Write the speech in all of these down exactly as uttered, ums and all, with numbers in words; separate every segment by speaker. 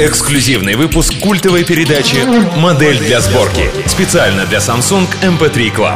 Speaker 1: Эксклюзивный выпуск культовой передачи «Модель для сборки». Специально для Samsung эм пи три Club.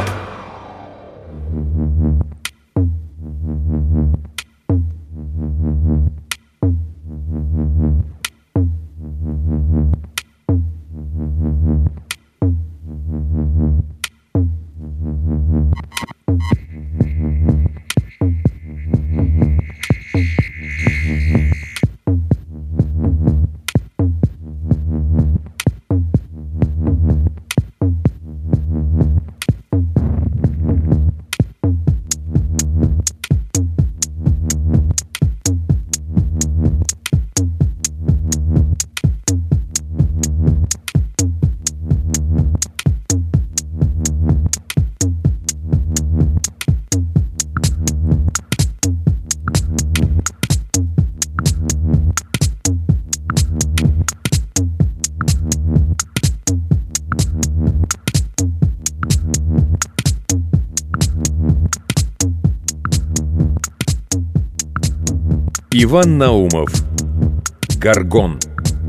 Speaker 2: Иван Наумов. Горгон.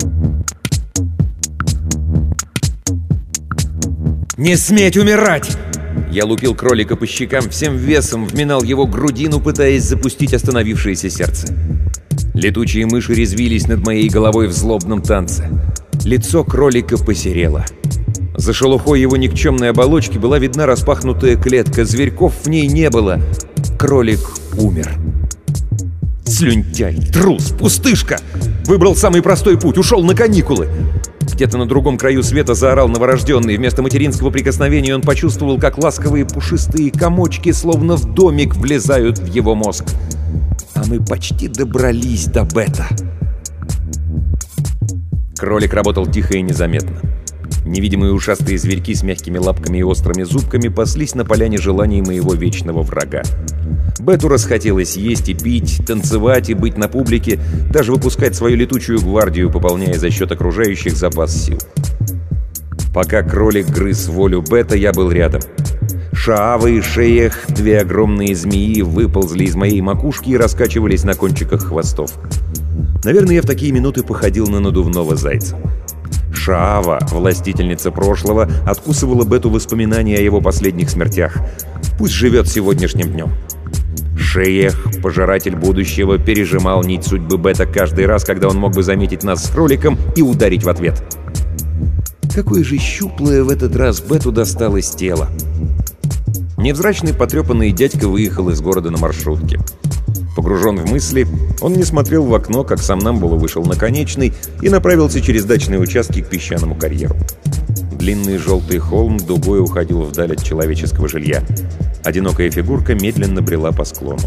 Speaker 2: «Не сметь умирать!» Я лупил кролика по щекам, всем весом вминал его грудину, пытаясь запустить остановившееся сердце. Летучие мыши резвились над моей головой в злобном танце. Лицо кролика посерело. За шелухой его никчемной оболочки была видна распахнутая клетка. Зверьков в ней не было. Кролик умер. Слюнтяй, трус, пустышка! Выбрал самый простой путь, ушел на каникулы. Где-то на другом краю света заорал новорожденный. Вместо материнского прикосновения он почувствовал, как ласковые пушистые комочки, словно в домик, влезают в его мозг. А мы почти добрались до Бета. Кролик работал тихо и незаметно. Невидимые ушастые зверьки с мягкими лапками и острыми зубками паслись на поляне желаний моего вечного врага. Бету расхотелось есть и пить, танцевать и быть на публике, даже выпускать свою летучую гвардию, пополняя за счет окружающих запас сил. Пока кролик грыз волю Бета, я был рядом. Шаава и Шеях, две огромные змеи, выползли из моей макушки и раскачивались на кончиках хвостов. Наверное, я в такие минуты походил на надувного зайца. Шаава, властительница прошлого, откусывала Бету воспоминания о его последних смертях. Пусть живет сегодняшним днем. Шеях, пожиратель будущего, пережимал нить судьбы Бета каждый раз, когда он мог бы заметить нас с кроликом и ударить в ответ. Какое же щуплое в этот раз Бету досталось тело. Невзрачный потрепанный дядька выехал из города на маршрутке. Погружен в мысли, он не смотрел в окно, как сомнамбула вышел на конечный и направился через дачные участки к песчаному карьеру. Длинный желтый холм дугой уходил вдаль от человеческого жилья. Одинокая фигурка медленно брела по склону.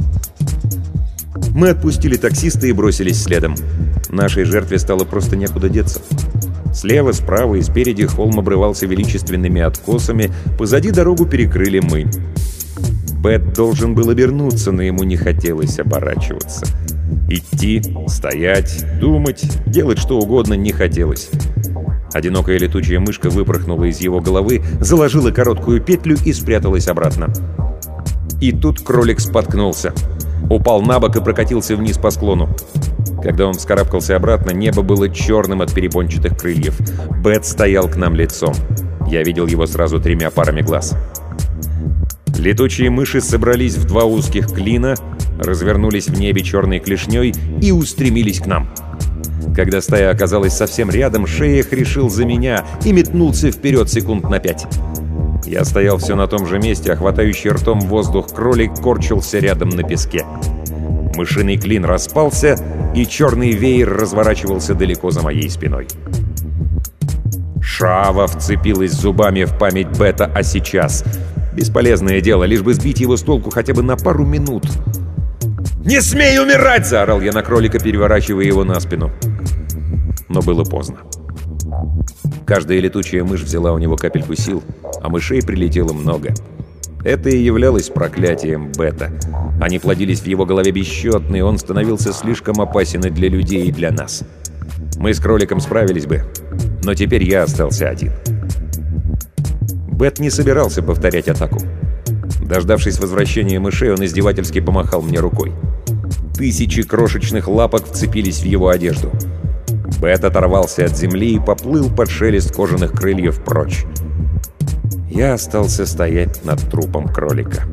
Speaker 2: Мы отпустили таксиста и бросились следом. Нашей жертве стало просто некуда деться. Слева, справа и спереди холм обрывался величественными откосами, позади дорогу перекрыли мы. Бет должен был обернуться, но ему не хотелось оборачиваться. Идти, стоять, думать, делать что угодно не хотелось. Одинокая летучая мышка выпорхнула из его головы, заложила короткую петлю и спряталась обратно. И тут кролик споткнулся. Упал на бок и прокатился вниз по склону. Когда он вскарабкался обратно, небо было черным от перепончатых крыльев. Бет стоял к нам лицом. Я видел его сразу тремя парами глаз. Летучие мыши собрались в два узких клина, развернулись в небе черной клешней и устремились к нам. Когда стая оказалась совсем рядом, Шеях решил за меня и метнулся вперед секунд на пять. Я стоял все на том же месте, а хватающий ртом воздух кролик корчился рядом на песке. Мышиный клин распался, и черный веер разворачивался далеко за моей спиной. Шаава вцепилась зубами в память Бета, а сейчас... Бесполезное дело, лишь бы сбить его с толку хотя бы на пару минут. «Не смей умирать!» — заорал я на кролика, переворачивая его на спину. Но было поздно. Каждая летучая мышь взяла у него капельку сил, а мышей прилетело много. Это и являлось проклятием Бета. Они плодились в его голове бесчетно, и он становился слишком опасен и для людей, и для нас. Мы с кроликом справились бы, но теперь я остался один. Бет не собирался повторять атаку. Дождавшись возвращения мышей, он издевательски помахал мне рукой. Тысячи крошечных лапок вцепились в его одежду. Бет оторвался от земли и поплыл под шелест кожаных крыльев прочь. Я остался стоять над трупом кролика.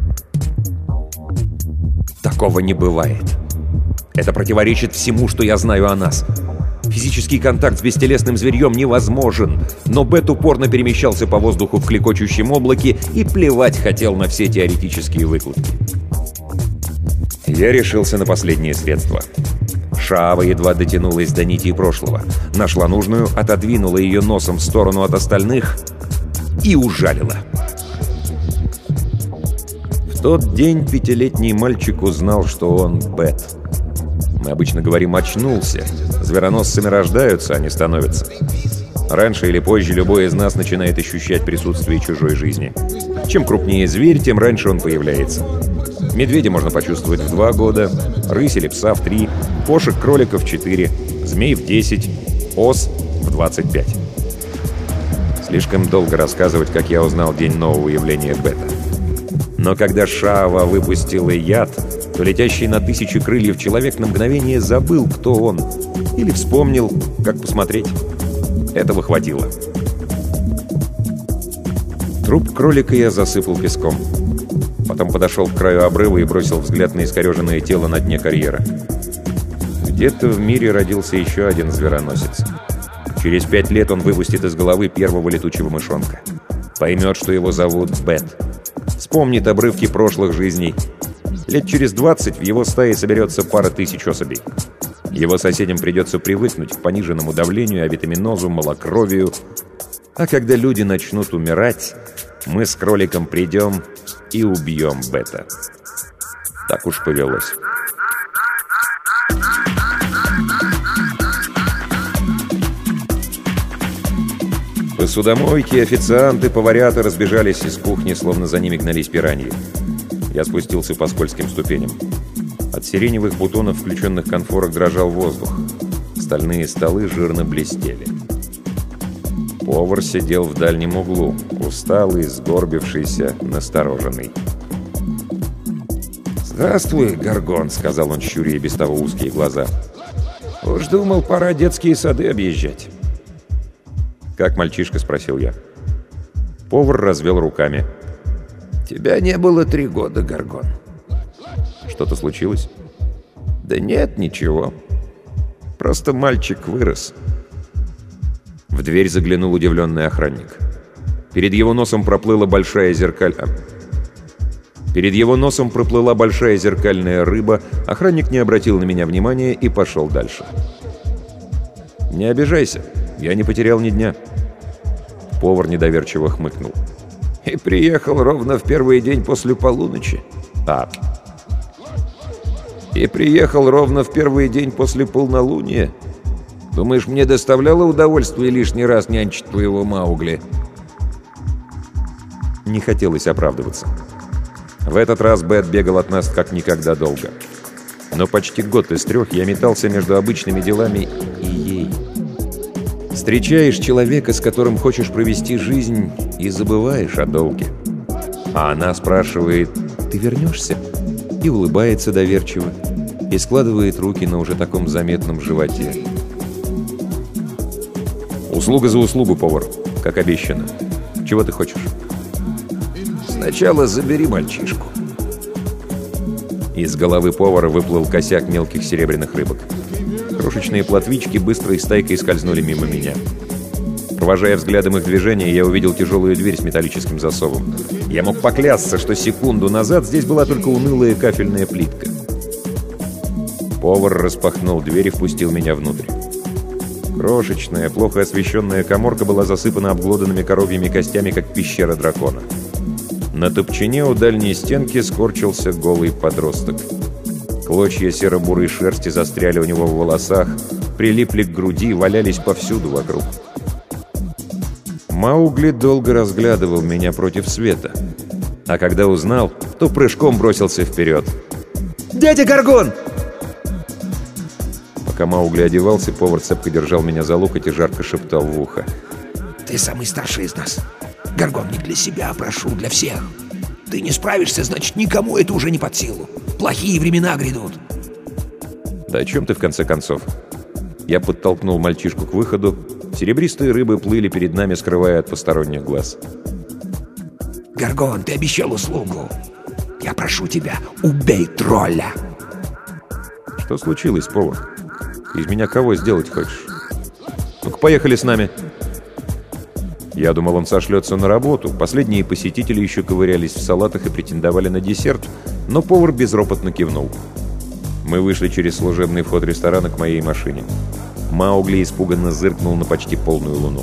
Speaker 2: Такого не бывает. Это противоречит всему, что я знаю о нас. Физический контакт с бестелесным зверьем невозможен, но Бет упорно перемещался по воздуху в клекочущем облаке и плевать хотел на все теоретические выкладки. Я решился на последнее средство. Шаава едва дотянулась до нити прошлого, нашла нужную, отодвинула ее носом в сторону от остальных и ужалила. В тот день пятилетний мальчик узнал, что он Бет. Мы обычно говорим «очнулся». Звероносцами рождаются, а не становятся. Раньше или позже любой из нас начинает ощущать присутствие чужой жизни. Чем крупнее зверь, тем раньше он появляется. Медведя можно почувствовать в два года, рысь или пса в три, кошек, кроликов в четыре, змей в десять, ос в двадцать пять. Слишком долго рассказывать, как я узнал день нового явления Бета. Но когда Шаава выпустила яд, то летящий на тысячи крыльев человек на мгновение забыл, кто он, или вспомнил, как посмотреть. Этого хватило. Труп кролика я засыпал песком. Потом подошел к краю обрыва и бросил взгляд на искореженное тело на дне карьера. Где-то в мире родился еще один звероносец. Через пять лет он выпустит из головы первого летучего мышонка. Поймет, что его зовут Бет. Вспомнит обрывки прошлых жизней. Лет через двадцать в его стае соберется пара тысяч особей. Его соседям придется привыкнуть к пониженному давлению, авитаминозу, малокровию. А когда люди начнут умирать, мы с кроликом придем и убьем Бета. Так уж повелось. Посудомойки, официанты, поварята разбежались из кухни, словно за ними гнались пираньи. Я спустился по скользким ступеням. От сиреневых бутонов включенных конфорок дрожал воздух. Стальные столы жирно блестели. Повар сидел в дальнем углу, усталый, сгорбившийся, настороженный. «Здравствуй, Горгон», — сказал он, щуря и без того узкие глаза. «Уж думал, пора детские сады объезжать». «Как мальчишка?» — спросил я. Повар развел руками. «Тебя не было три года, Горгон». «Что-то случилось?» «Да нет, ничего. Просто мальчик вырос». В дверь заглянул удивленный охранник. Перед его носом проплыла большая зеркаль... Перед его носом проплыла большая зеркальная рыба, охранник не обратил на меня внимания и пошел дальше. «Не обижайся, я не потерял ни дня». Повар недоверчиво хмыкнул. «И приехал ровно в первый день после полуночи». «А...» «И приехал ровно в первый день после полнолуния. Думаешь, мне доставляло удовольствие лишний раз нянчить твоего Маугли?» Не хотелось оправдываться. В этот раз Бет бегал от нас как никогда долго. Но почти год из трех я метался между обычными делами и ей. Встречаешь человека, с которым хочешь провести жизнь, и забываешь о долге. А она спрашивает: «Ты вернешься?» И улыбается доверчиво, и складывает руки на уже таком заметном животе. «Услуга за услугу, повар, как обещано. Чего ты хочешь?» «Сначала забери мальчишку». Из головы повара выплыл косяк мелких серебряных рыбок. Крошечные плотвички быстрой стайкой скользнули мимо меня. Провожая взглядом их движения, я увидел тяжелую дверь с металлическим засовом. Я мог поклясться, что секунду назад здесь была только унылая кафельная плитка. Повар распахнул дверь и впустил меня внутрь. Крошечная, плохо освещенная каморка была засыпана обглоданными коровьими костями, как пещера дракона. На топчине у дальней стенки скорчился голый подросток. Клочья серо-бурой шерсти застряли у него в волосах, прилипли к груди, валялись повсюду вокруг. Маугли долго разглядывал меня против света, а когда узнал, то прыжком бросился вперед. «Дядя Горгон!» Пока Маугли одевался, повар цепко держал меня за локоть и жарко шептал в ухо:
Speaker 3: «Ты самый старший из нас. Горгон, не для себя, прошу, для всех. Ты не справишься, значит, никому это уже не под силу. Плохие времена грядут».
Speaker 2: «Да о чем ты, в конце концов?» Я подтолкнул мальчишку к выходу. Серебристые рыбы плыли перед нами, скрывая от посторонних глаз.
Speaker 3: Горгон, ты обещал услугу. Я прошу тебя, убей тролля.
Speaker 2: Что случилось, повар? Ты из меня кого сделать хочешь? Ну-ка, поехали с нами. Я думал, он сошлется на работу. Последние посетители еще ковырялись в салатах и претендовали на десерт, но повар безропотно кивнул. Мы вышли через служебный вход ресторана к моей машине. Маугли испуганно зыркнул на почти полную луну.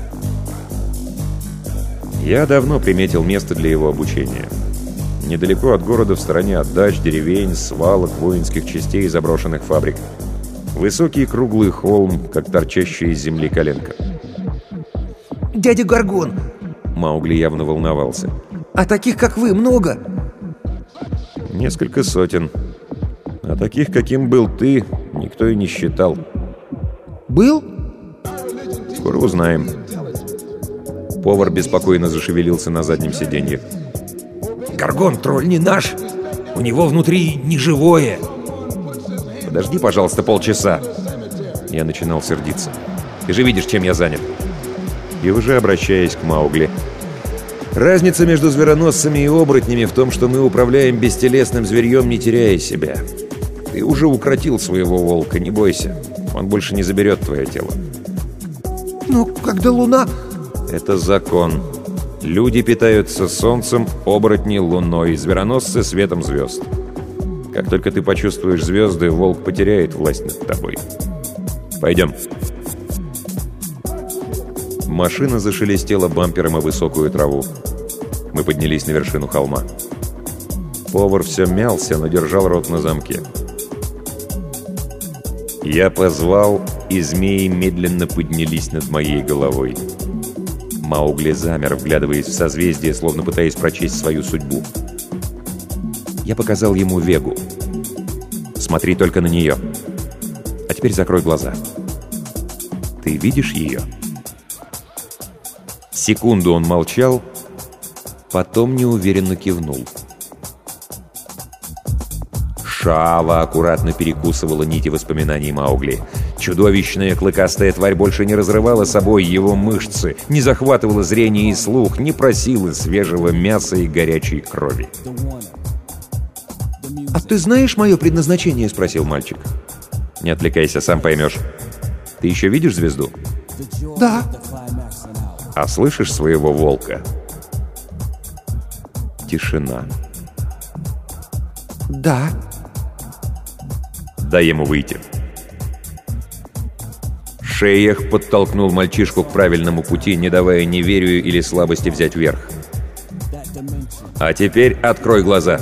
Speaker 2: Я давно приметил место для его обучения. Недалеко от города, в стороне от дач, деревень, свалок, воинских частей и заброшенных фабрик. Высокий круглый холм, как торчащая из земли коленка.
Speaker 3: Дядя Горгон!
Speaker 2: Маугли явно волновался.
Speaker 3: А таких, как вы, много?
Speaker 2: Несколько сотен. А таких, каким был ты, никто и не считал.
Speaker 3: Был?
Speaker 2: Скоро узнаем. Повар беспокойно зашевелился на заднем сиденье.
Speaker 3: Горгон, тролль не наш. У него внутри неживое.
Speaker 2: Подожди, пожалуйста, полчаса. Я начинал сердиться. Ты же видишь, чем я занят. И уже обращаясь к Маугли. Разница между звероносцами и оборотнями в том, что мы управляем бестелесным зверьем, не теряя себя. Ты уже укротил своего волка, не бойся. Он больше не заберет твое тело.
Speaker 3: Но когда луна...
Speaker 2: Это закон. Люди питаются солнцем, оборотни — луной, звероносцы — светом звезд. Как только ты почувствуешь звезды, волк потеряет власть над тобой. Пойдем. Машина зашелестела бампером о высокую траву. Мы поднялись на вершину холма. Повар все мялся, но держал рот на замке. Я позвал, и змеи медленно поднялись над моей головой. Маугли замер, вглядываясь в созвездие, словно пытаясь прочесть свою судьбу. Я показал ему Вегу. «Смотри только на нее. А теперь закрой глаза. Ты видишь ее?» Секунду он молчал, потом неуверенно кивнул. Шаава аккуратно перекусывала нити воспоминаний Маугли. Чудовищная клыкастая тварь больше не разрывала собой его мышцы, не захватывала зрение и слух, не просила свежего мяса и горячей крови.
Speaker 3: «А ты знаешь мое предназначение?» — спросил мальчик.
Speaker 2: «Не отвлекайся, сам поймешь. Ты еще видишь звезду?»
Speaker 3: «Да».
Speaker 2: «А слышишь своего волка?» Тишина.
Speaker 3: «Да».
Speaker 2: «Дай ему выйти». Шейх подтолкнул мальчишку к правильному пути, не давая неверию или слабости взять верх. «А теперь открой глаза».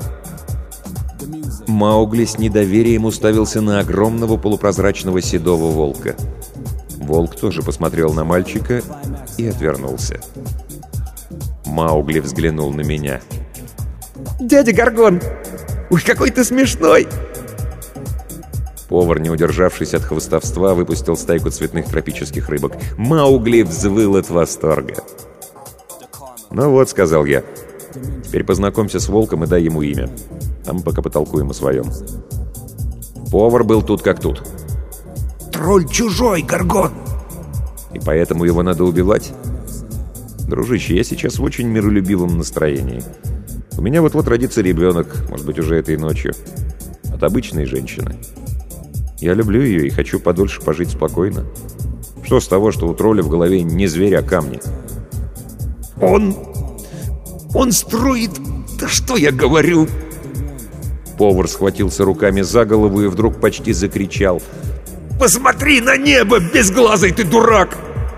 Speaker 2: Маугли с недоверием уставился на огромного полупрозрачного седого волка. Волк тоже посмотрел на мальчика и отвернулся. Маугли взглянул на меня.
Speaker 3: «Дядя Горгон, уж какой ты смешной!»
Speaker 2: Повар, не удержавшись от хвостовства, выпустил стайку цветных тропических рыбок. Маугли взвыл от восторга. «Ну вот», — сказал я, — «теперь познакомься с волком и дай ему имя. Там пока потолкуем о своем». Повар был тут как тут.
Speaker 3: «Тролль чужой, Горгон!»
Speaker 2: «И поэтому его надо убивать?» «Дружище, я сейчас в очень миролюбивом настроении. У меня вот-вот родится ребенок, может быть, уже этой ночью. От обычной женщины. Я люблю ее и хочу подольше пожить спокойно. Что с того, что у тролля в голове не зверь, а камни?»
Speaker 3: «Он... он строит... Да что я говорю?»
Speaker 2: Повар схватился руками за голову и вдруг почти закричал.
Speaker 3: «Посмотри на небо, безглазый ты дурак!»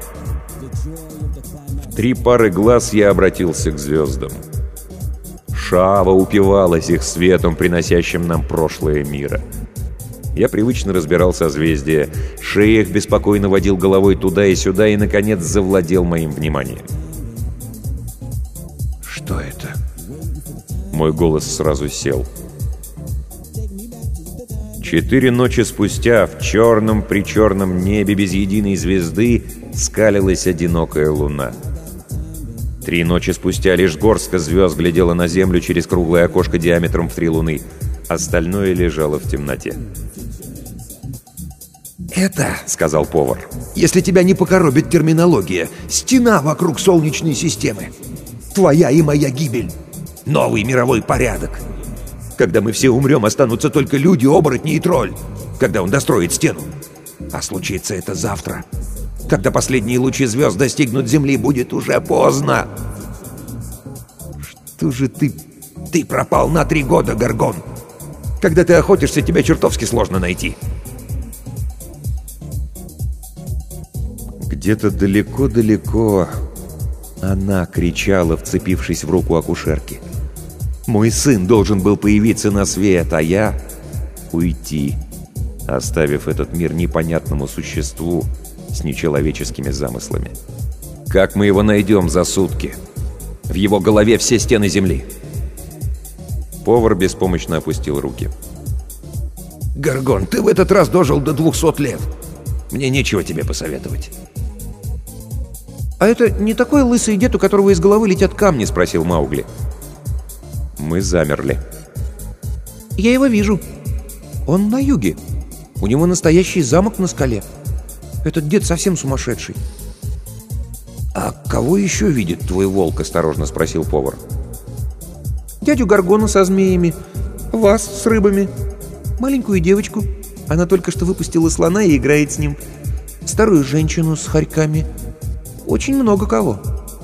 Speaker 2: В три пары глаз я обратился к звездам. Шаава упивалась их светом, приносящим нам прошлое мира. Я привычно разбирал созвездия. Шейх беспокойно водил головой туда и сюда и, наконец, завладел моим вниманием.
Speaker 3: «Что это?»
Speaker 2: Мой голос сразу сел. Четыре ночи спустя в черном-причерном небе без единой звезды скалилась одинокая луна. Три ночи спустя лишь горстка звезд глядела на землю через круглое окошко диаметром в три луны. Остальное лежало в темноте.
Speaker 3: Это,
Speaker 2: — сказал повар.
Speaker 3: если тебя не покоробит терминология, стена вокруг Солнечной системы. Твоя и моя гибель. Новый мировой порядок. Когда мы все умрем, останутся только люди, оборотни и тролль. Когда он достроит стену. А случится это завтра. Когда последние лучи звезд достигнут Земли, будет уже поздно. Что же ты... Ты пропал на три года, Гаргон. Когда ты охотишься, тебя чертовски сложно найти.
Speaker 2: Где-то далеко-далеко она кричала, вцепившись в руку акушерки. Мой сын должен был появиться на свет, а я уйти, оставив этот мир непонятному существу с нечеловеческими замыслами. Как мы его найдем за сутки? В его голове все стены земли. Повар беспомощно опустил руки.
Speaker 3: Гаргон, ты в этот раз дожил до двухсот лет. Мне нечего тебе посоветовать.
Speaker 2: «А это не такой лысый дед, у которого из головы летят камни?» — спросил Маугли. Мы замерли.
Speaker 4: «Я его вижу. Он на юге. У него настоящий замок на скале. Этот дед совсем сумасшедший».
Speaker 2: «А кого еще видит твой волк?» — осторожно спросил повар.
Speaker 4: «Дядю Гаргона со змеями, вас с рыбами, маленькую девочку, она только что выпустила слона и играет с ним, старую женщину с хорьками. Очень много кого».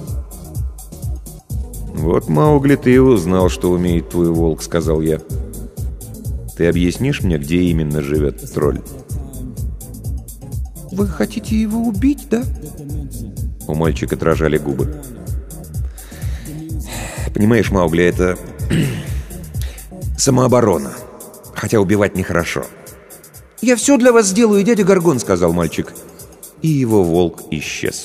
Speaker 2: «Вот, Маугли, ты и узнал, что умеет твой волк», — сказал я. «Ты объяснишь мне, где именно живет тролль?»
Speaker 4: «Вы хотите его убить, да?»
Speaker 2: У мальчика дрожали губы. «Понимаешь, Маугли, это самооборона. Хотя убивать нехорошо».
Speaker 4: «Я все для вас сделаю, дядя Гаргон», — сказал мальчик.
Speaker 2: И его волк исчез.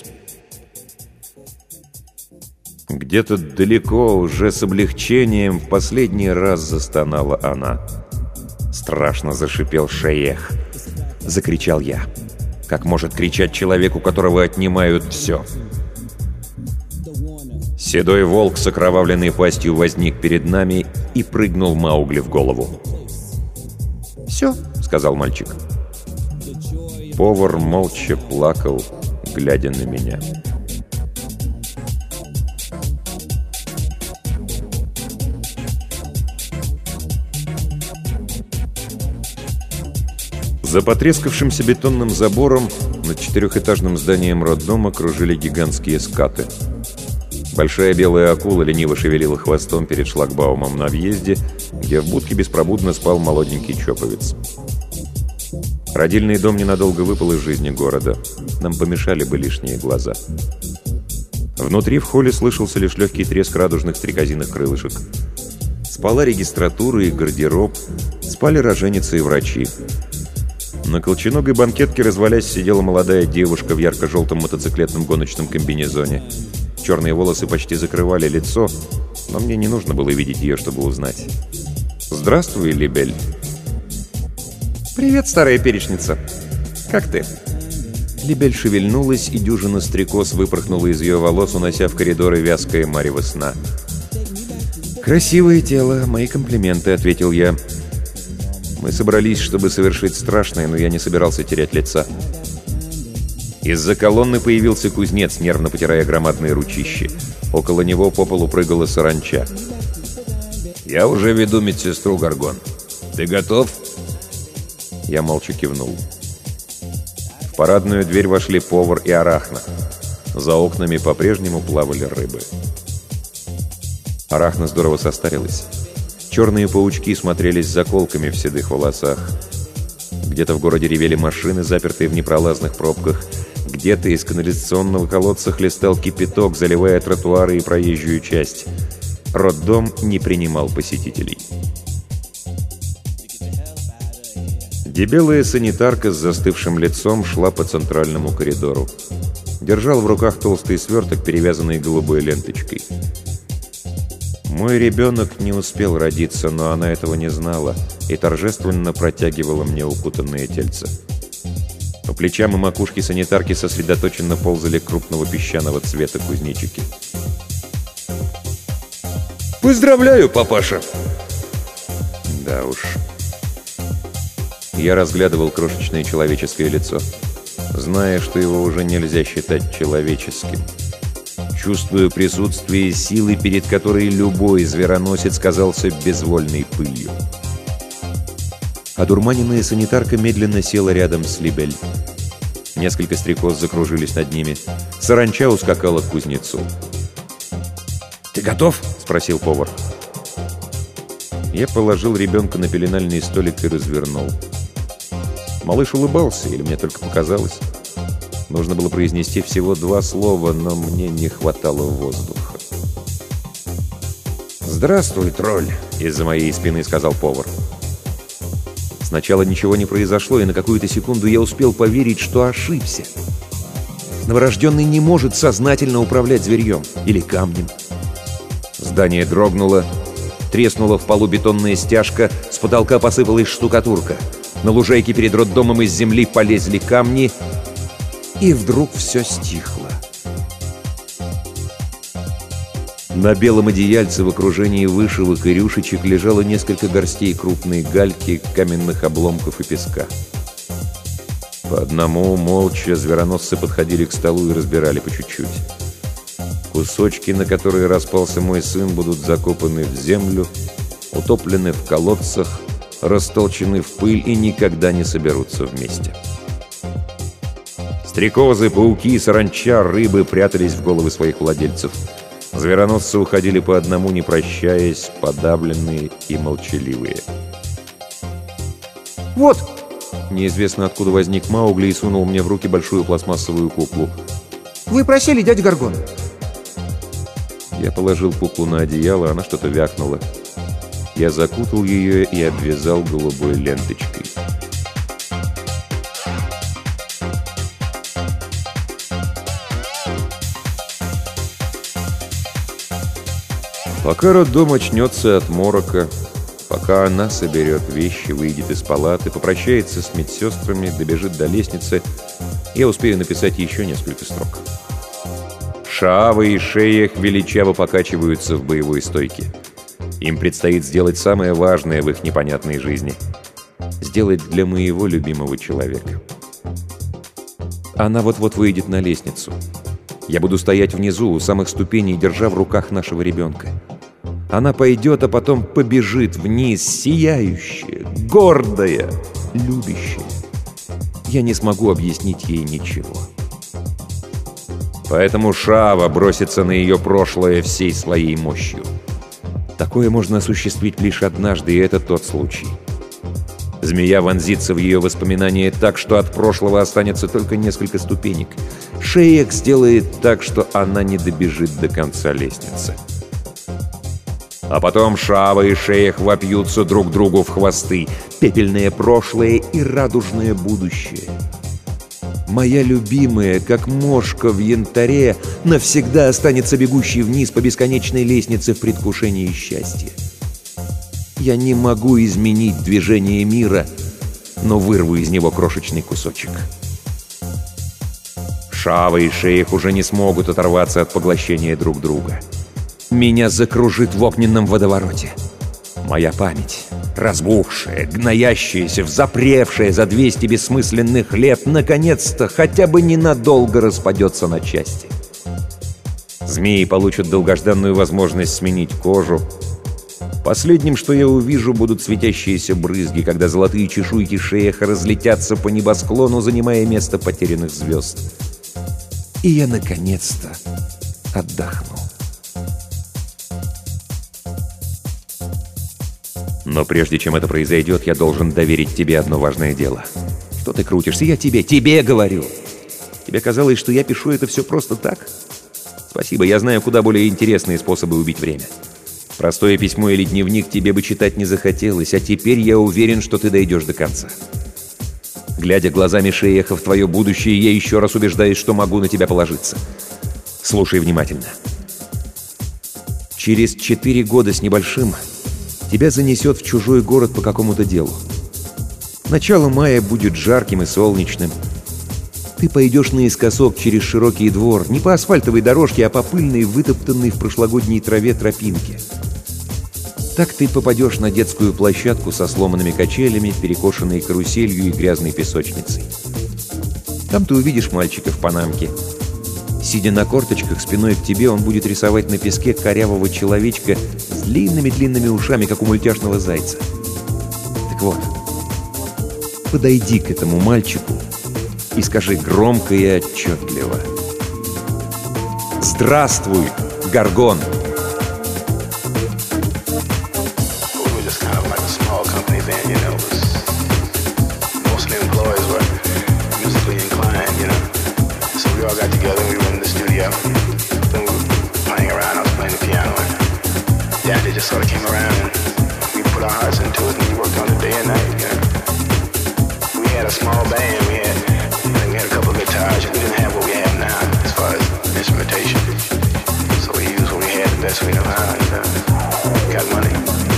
Speaker 2: Где-то далеко, уже с облегчением, в последний раз застонала она. Страшно зашипел Шаех. Закричал я. Как может кричать человек, у которого отнимают все? Седой волк с окровавленной пастью возник перед нами и прыгнул Маугли в голову.
Speaker 4: «Все»,
Speaker 2: — сказал мальчик. Повар молча плакал, глядя на меня. За потрескавшимся бетонным забором над четырехэтажным зданием роддома кружили гигантские скаты. Большая белая акула лениво шевелила хвостом перед шлагбаумом на въезде, где в будке беспробудно спал молоденький чоповец. Родильный дом ненадолго выпал из жизни города. Нам помешали бы лишние глаза. Внутри в холле слышался лишь легкий треск радужных стрекозиных крылышек. Спала регистратура и гардероб, спали роженицы и врачи. На колченогой банкетке, развалясь, сидела молодая девушка в ярко-желтом мотоциклетном гоночном комбинезоне. Черные волосы почти закрывали лицо, но мне не нужно было видеть ее, чтобы узнать. «Здравствуй, Либель».
Speaker 4: «Привет, старая перечница. Как ты?»
Speaker 2: Либель шевельнулась, и дюжина стрекоз выпорхнула из ее волос, унося в коридоры вязкое марево сна. «Красивое тело, мои комплименты», — ответил я. Мы собрались, чтобы совершить страшное, но я не собирался терять лица. Из-за колонны появился кузнец, нервно потирая громадные ручищи. Около него по полу прыгала саранча.
Speaker 3: Я уже веду медсестру, Гаргон. Ты готов?
Speaker 2: Я молча кивнул. В парадную дверь вошли повар и Арахна. За окнами по-прежнему плавали рыбы. Арахна здорово состарилась. Черные паучки смотрелись заколками в седых волосах. Где-то в городе ревели машины, запертые в непролазных пробках. Где-то из канализационного колодца хлестал кипяток, заливая тротуары и проезжую часть. Роддом не принимал посетителей. Дебелая санитарка с застывшим лицом шла по центральному коридору. Держал в руках толстый сверток, перевязанный голубой ленточкой. Мой ребенок не успел родиться, но она этого не знала и торжественно протягивала мне укутанное тельце. По плечам и макушке санитарки сосредоточенно ползали крупного песчаного цвета кузнечики.
Speaker 3: «Поздравляю, папаша!»
Speaker 2: Да уж. Я разглядывал крошечное человеческое лицо, зная, что его уже нельзя считать человеческим. Чувствую присутствие силы, перед которой любой звероносец казался безвольной пылью. Одурманенная санитарка медленно села рядом с Либель. Несколько стрекоз закружились над ними. Саранча ускакала к кузнецу.
Speaker 3: «Ты готов?»
Speaker 2: — спросил повар. Я положил ребенка на пеленальный столик и развернул. Малыш улыбался, или мне только показалось. Нужно было произнести всего два слова, но мне не хватало воздуха.
Speaker 3: «Здравствуй, тролль!»
Speaker 2: — из-за моей спины сказал повар. Сначала ничего не произошло, и на какую-то секунду я успел поверить, что ошибся. Новорожденный не может сознательно управлять зверьем или камнем. Здание дрогнуло, треснула в полу бетонная стяжка, с потолка посыпалась штукатурка. На лужайке перед роддомом из земли полезли камни, и вдруг все стихло. На белом одеяльце в окружении вышивок и рюшечек лежало несколько горстей крупной гальки, каменных обломков и песка. По одному, молча, звероносцы подходили к столу и разбирали по чуть-чуть. Кусочки, на которые распался мой сын, будут закопаны в землю, утоплены в колодцах, растолчены в пыль и никогда не соберутся вместе. Стрекозы, пауки, саранча, рыбы прятались в головы своих владельцев. Звероносцы уходили по одному, не прощаясь, подавленные и молчаливые.
Speaker 4: «Вот!»
Speaker 2: Неизвестно откуда возник Маугли и сунул мне в руки большую пластмассовую куклу.
Speaker 4: «Вы просили, дядя Горгон?»
Speaker 2: Я положил куклу на одеяло, она что-то вякнула. Я закутал ее и обвязал голубой ленточкой. Пока роддом очнется от морока, пока она соберет вещи, выйдет из палаты, попрощается с медсестрами, добежит до лестницы, я успею написать еще несколько строк. Шаава и Шеях величаво покачиваются в боевой стойке. Им предстоит сделать самое важное в их непонятной жизни — сделать для моего любимого человека. Она вот-вот выйдет на лестницу. Я буду стоять внизу, у самых ступеней, держа в руках нашего ребенка. Она пойдет, а потом побежит вниз, сияющая, гордая, любящая. Я не смогу объяснить ей ничего. Поэтому Шаава бросится на ее прошлое всей своей мощью. Такое можно осуществить лишь однажды, и это тот случай. Змея вонзится в ее воспоминания так, что от прошлого останется только несколько ступенек. Шеях сделает так, что она не добежит до конца лестницы. А потом Шаава и Шеях вопьются друг другу в хвосты. Пепельное прошлое и радужное будущее. Моя любимая, как мошка в янтаре, навсегда останется бегущей вниз по бесконечной лестнице в предвкушении счастья. Я не могу изменить движение мира, но вырву из него крошечный кусочек. Шаава и Шеях уже не смогут оторваться от поглощения друг друга. Меня закружит в огненном водовороте. Моя память, разбухшая, гноящаяся, взапревшая за двести бессмысленных лет, наконец-то хотя бы ненадолго распадется на части. Змеи получат долгожданную возможность сменить кожу. Последним, что я увижу, будут светящиеся брызги, когда золотые чешуйки Шеяха разлетятся по небосклону, занимая место потерянных звезд. И я, наконец-то, отдохну. Но прежде чем это произойдет, я должен доверить тебе одно важное дело. Что ты крутишься? Я тебе, тебе говорю. Тебе казалось, что я пишу это все просто так? Спасибо, я знаю куда более интересные способы убить время. Простое письмо или дневник тебе бы читать не захотелось, а теперь я уверен, что ты дойдешь до конца. Глядя глазами Шеяха в твое будущее, я еще раз убеждаюсь, что могу на тебя положиться. Слушай внимательно. Через четыре года с небольшим тебя занесет в чужой город по какому-то делу. Начало мая будет жарким и солнечным. Ты пойдешь наискосок через широкий двор, не по асфальтовой дорожке, а по пыльной, вытоптанной в прошлогодней траве тропинке. Так ты попадешь на детскую площадку со сломанными качелями, перекошенной каруселью и грязной песочницей. Там ты увидишь мальчика в панамке. Сидя на корточках, спиной к тебе, он будет рисовать на песке корявого человечка с длинными-длинными ушами, как у мультяшного зайца. Так вот, подойди к этому мальчику и скажи громко и отчетливо: «Здравствуй, Гаргон!»
Speaker 5: Just sort of came around and we put our hearts into it and we worked on it day and night. You know? We had a small band, we had, we had a couple of guitars. We didn't have what we have now as far as instrumentation. So we used what we had the best we knew how and uh, got money.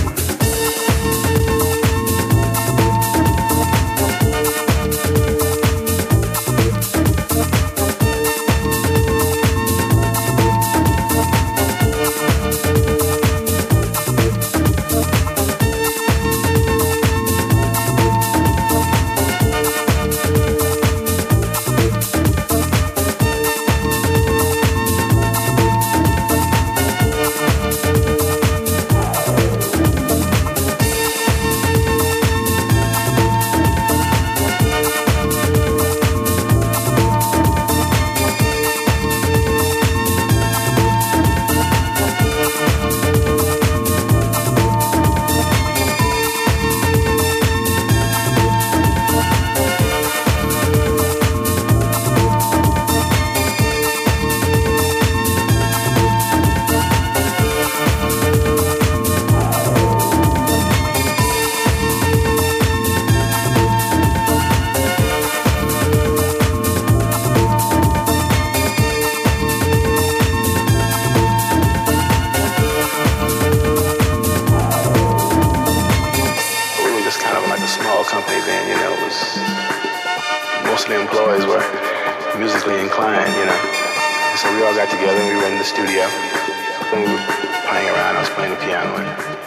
Speaker 5: Company then, you know, it was mostly employees were musically inclined, you know. So we all got together and we were in the studio. When we were playing around, I was playing the piano.